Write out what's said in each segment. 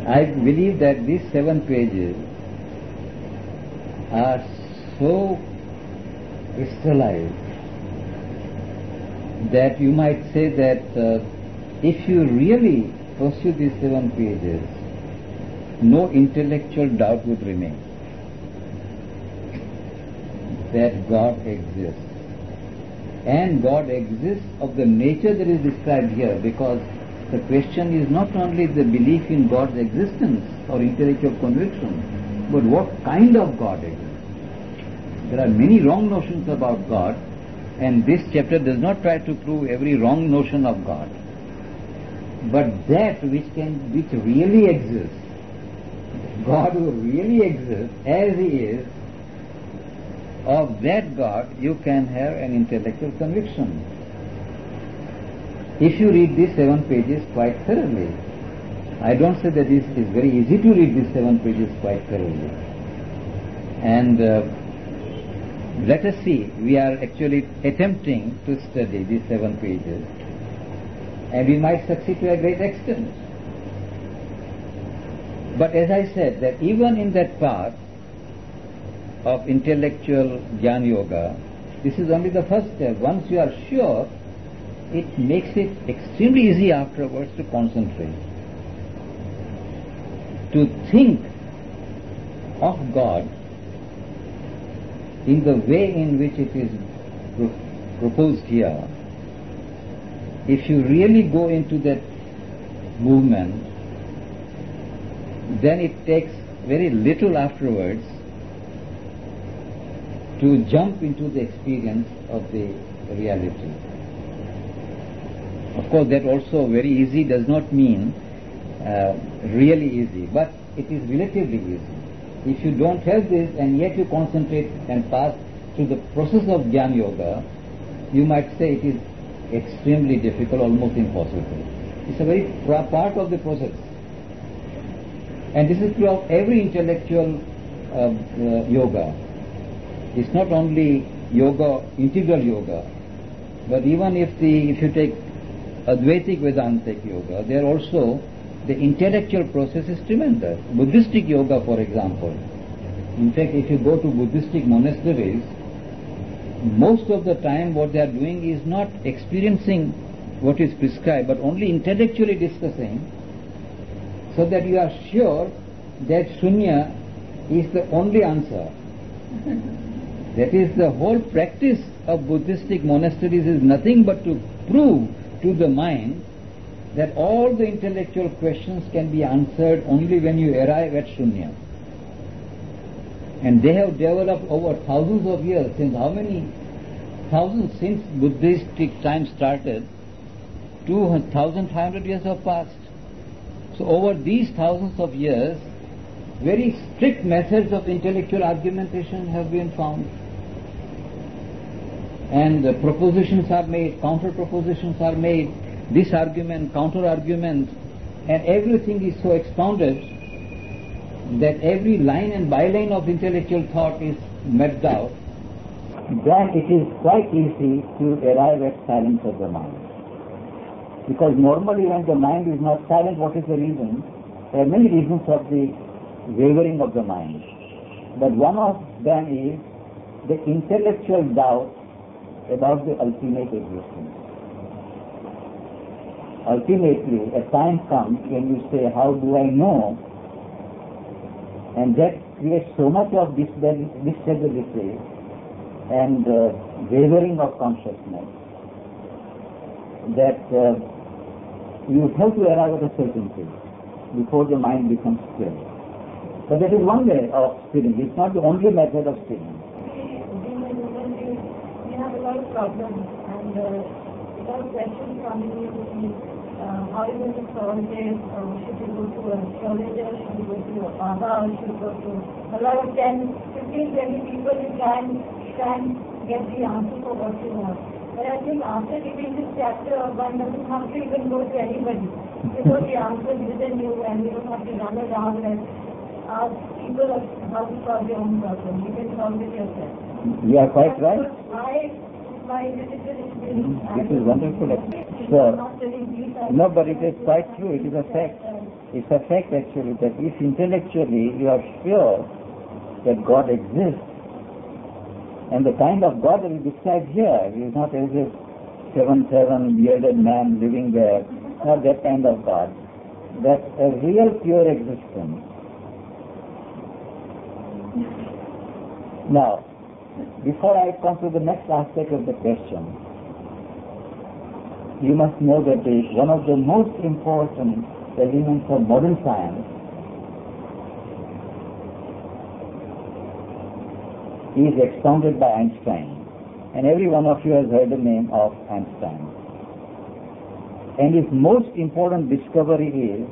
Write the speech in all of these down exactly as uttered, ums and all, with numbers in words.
I believe that these seven pages are so crystallized that you might say that uh, if you really pursue these seven pages, no intellectual doubt would remain that God exists. And God exists of the nature that is described here, because the question is not only the belief in God's existence or intellectual conviction, but what kind of God exists. There are many wrong notions about God, and this chapter does not try to prove every wrong notion of God. But that which can, which really exists, God who really exists as He is, of that God you can have an intellectual conviction. If you read these seven pages quite thoroughly, I don't say that it is very easy to read these seven pages quite thoroughly. And uh, let us see, we are actually attempting to study these seven pages, and we might succeed to a great extent. But as I said, that even in that path of intellectual Jnana Yoga, this is only the first step. Once you are sure, it makes it extremely easy afterwards to concentrate, to think of God in the way in which it is proposed here. If you really go into that movement, then it takes very little afterwards to jump into the experience of the reality. Of course, that also very easy does not mean uh, really easy, but it is relatively easy. If you don't have this and yet you concentrate and pass through the process of Jnana Yoga, you might say it is extremely difficult, almost impossible. It's a very part of the process. And this is true of every intellectual uh, uh, yoga. It's not only yoga, integral yoga, but even if the if you take Advaitic Vedantic yoga, there also the intellectual process is tremendous. Buddhistic yoga, for example. In fact, if you go to Buddhistic monasteries, most of the time what they are doing is not experiencing what is prescribed, but only intellectually discussing, so that you are sure that Shunya is the only answer. That is, the whole practice of Buddhistic monasteries is nothing but to prove to the mind that all the intellectual questions can be answered only when you arrive at Shunya. And they have developed over thousands of years. Since how many thousands since Buddhistic time started? two thousand five hundred years have passed. So over these thousands of years, very strict methods of intellectual argumentation have been found. And uh, propositions are made, counter propositions are made, this argument, counter argument, and everything is so expounded that every line and byline of intellectual thought is mapped out. Then it is quite easy to arrive at silence of the mind. Because normally when the mind is not silent, what is the reason? There are many reasons of the wavering of the mind. But one of them is the intellectual doubt about the ultimate existence. Ultimately, a time comes when you say, how do I know? And that creates so much of destability and uh, wavering of consciousness that uh, you have to arrive at a certainty before the mind becomes still. But that is one way of stilling. It's not the only method of stilling. We have a lot of problems, and uh, a lot of questions coming in. Uh, how are you going to solve this? Uh, should you go to a astrologer? Should you go to a Baba? Should you go to a lot of ten, fifteen, twenty people you can, can get the answer for what you want. But I think after reading this chapter, one doesn't have to even go to anybody. Because the answer is within you, and you don't have to run around and ask people how to solve your own problem. You can solve it yourself. You are quite right. I, my religion is This is wonderful. Sure. No, but it is quite true. It is a fact. It's a fact actually that if intellectually you are sure that God exists, and the kind of God that he describes here is not as a seven seven bearded man living there, not that kind of God. That's a real pure existence. Now, before I come to the next aspect of the question, you must know that the, one of the most important elements of modern science is expounded by Einstein. And every one of you has heard the name of Einstein. And his most important discovery is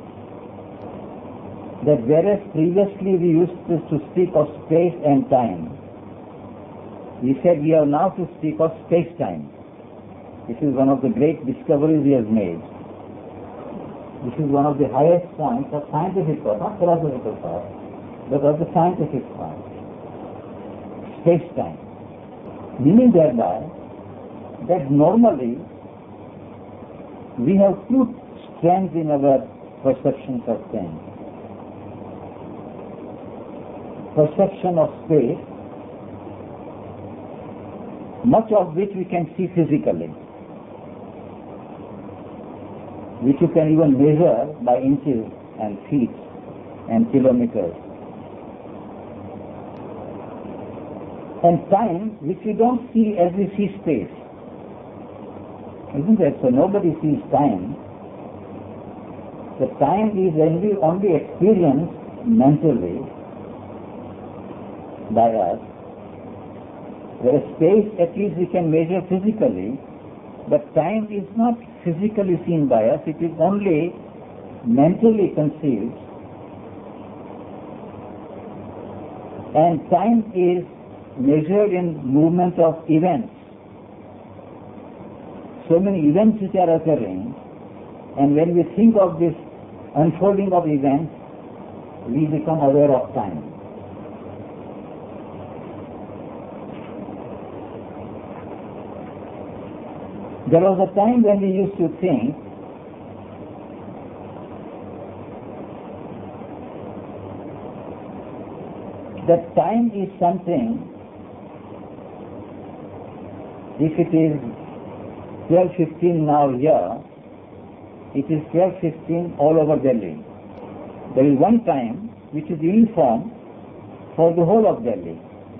that whereas previously we used to speak of space and time, he said we are now to speak of space-time. This is one of the great discoveries he has made. This is one of the highest points of scientific thought, not philosophical thought, but of the scientific point. Space-time. Meaning thereby that normally we have two strands in our perceptions of things. Perception of space, much of which we can see physically, which you can even measure by inches and feet and kilometers. And time, which we don't see as we see space. Isn't it? So nobody sees time. The time is only, only experienced mentally by us. Whereas space, at least we can measure physically, but time is not physically seen by us, it is only mentally conceived. And time is measured in movement of events. So many events which are occurring, and when we think of this unfolding of events, we become aware of time. There was a time when we used to think that time is something, if it is twelve fifteen now here, it is twelve fifteen all over Delhi. There is one time which is uniform for the whole of Delhi,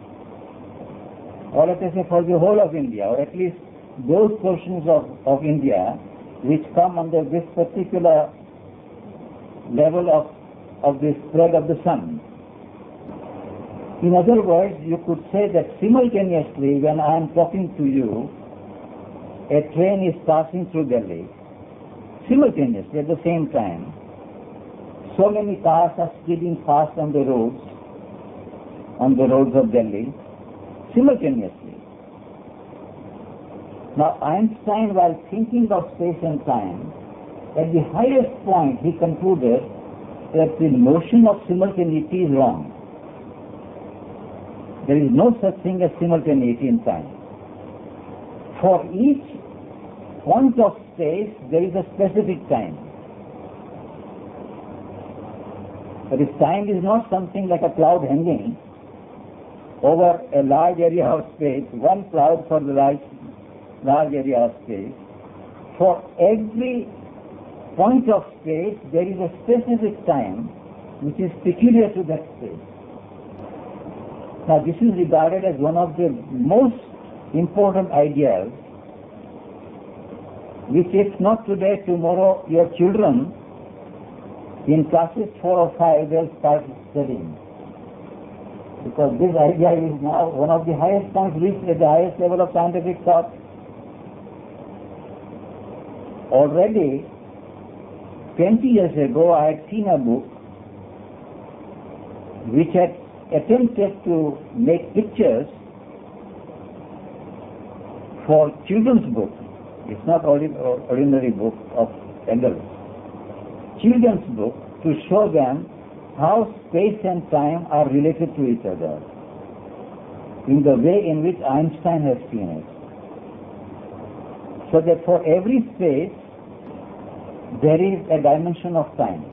or let us say for the whole of India, or at least those portions of, of India which come under this particular level of, of the spread of the sun. In other words, you could say that simultaneously when I am talking to you, a train is passing through Delhi. Simultaneously, at the same time, so many cars are speeding fast on the roads, on the roads of Delhi, simultaneously. Now Einstein, while thinking of space and time, at the highest point he concluded that the notion of simultaneity is wrong. There is no such thing as simultaneity in time. For each point of space, there is a specific time. But if time is not something like a cloud hanging over a large area of space, one cloud for the large, large area of space, for every point of space, there is a specific time which is peculiar to that space. Now, this is regarded as one of the most important ideas, which if not today, tomorrow, your children in classes four or five, they'll start studying. Because this idea is now one of the highest points reached at the highest level of scientific thought. Already, twenty years ago, I had seen a book which had attempted to make pictures for children's book. It's not ordinary book of adults. Children's book to show them how space and time are related to each other in the way in which Einstein has seen it. So that for every space there is a dimension of time.